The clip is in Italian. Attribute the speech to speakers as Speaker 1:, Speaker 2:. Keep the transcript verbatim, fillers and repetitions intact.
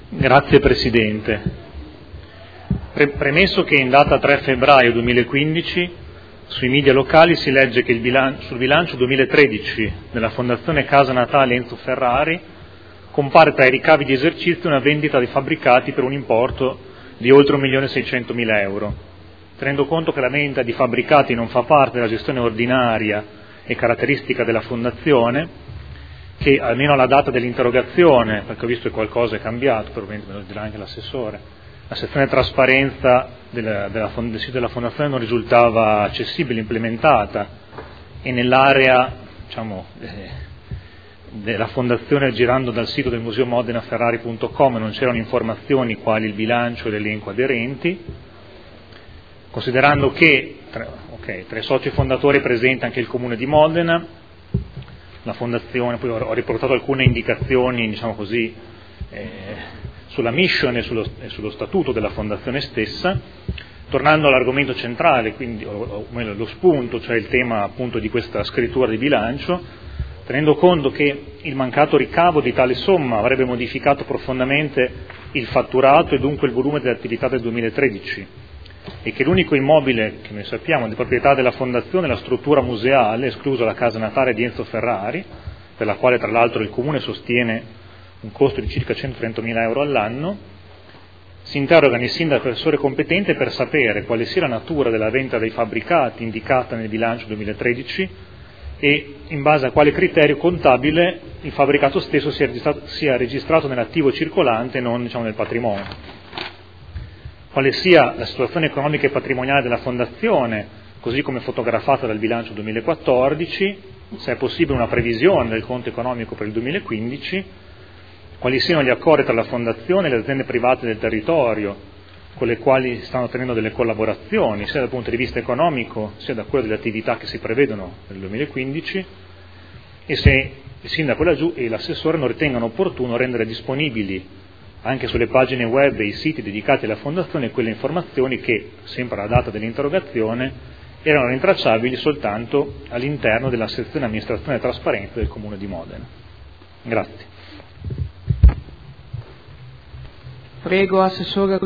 Speaker 1: Grazie Presidente. Pre- premesso che in data tre febbraio duemilaquindici sui media locali si legge che il bilan- sul bilancio duemilatredici della Fondazione Casa Natale Enzo Ferrari compare tra i ricavi di esercizio una vendita di fabbricati per un importo di oltre un milione e seicentomila euro. Tenendo conto che la vendita di fabbricati non fa parte della gestione ordinaria e caratteristica della Fondazione, che almeno alla data dell'interrogazione, perché ho visto che qualcosa è cambiato, probabilmente me lo dirà anche l'assessore, la sezione trasparenza della, della, del sito della Fondazione non risultava accessibile, implementata, e nell'area diciamo, eh, della Fondazione, girando dal sito del Museo Modena Ferrari punto com, non c'erano informazioni quali il bilancio e l'elenco aderenti, considerando che tra, okay, tra i soci fondatori è presente anche il Comune di Modena. La Fondazione, poi ho riportato alcune indicazioni, diciamo così, eh, sulla mission e sullo, e sullo statuto della Fondazione stessa. Tornando all'argomento centrale, quindi o, o meglio, lo spunto, cioè il tema appunto di questa scrittura di bilancio, tenendo conto che il mancato ricavo di tale somma avrebbe modificato profondamente il fatturato e dunque il volume delle attività del duemilatredici, e che l'unico immobile che noi sappiamo di proprietà della Fondazione è la struttura museale, esclusa la casa natale di Enzo Ferrari, per la quale tra l'altro il Comune sostiene un costo di circa centotrentamila euro all'anno, si interrogano il sindaco e l'assessore competente per sapere quale sia la natura della vendita dei fabbricati indicata nel bilancio duemilatredici e in base a quale criterio contabile il fabbricato stesso sia registrato, sia registrato nell'attivo circolante e non diciamo, nel patrimonio. Quale sia la situazione economica e patrimoniale della Fondazione, così come fotografata dal bilancio duemilaquattordici, se è possibile una previsione del conto economico per il duemilaquindici, quali siano gli accordi tra la Fondazione e le aziende private del territorio, con le quali stanno tenendo delle collaborazioni, sia dal punto di vista economico, sia da quello delle attività che si prevedono nel duemilaquindici, e se il sindaco e l'assessore non ritengano opportuno rendere disponibili anche sulle pagine web e i siti dedicati alla Fondazione quelle informazioni che, sempre alla data dell'interrogazione, erano rintracciabili soltanto all'interno della sezione amministrazione e trasparenza del Comune di Modena. Grazie.
Speaker 2: Prego, Assessore.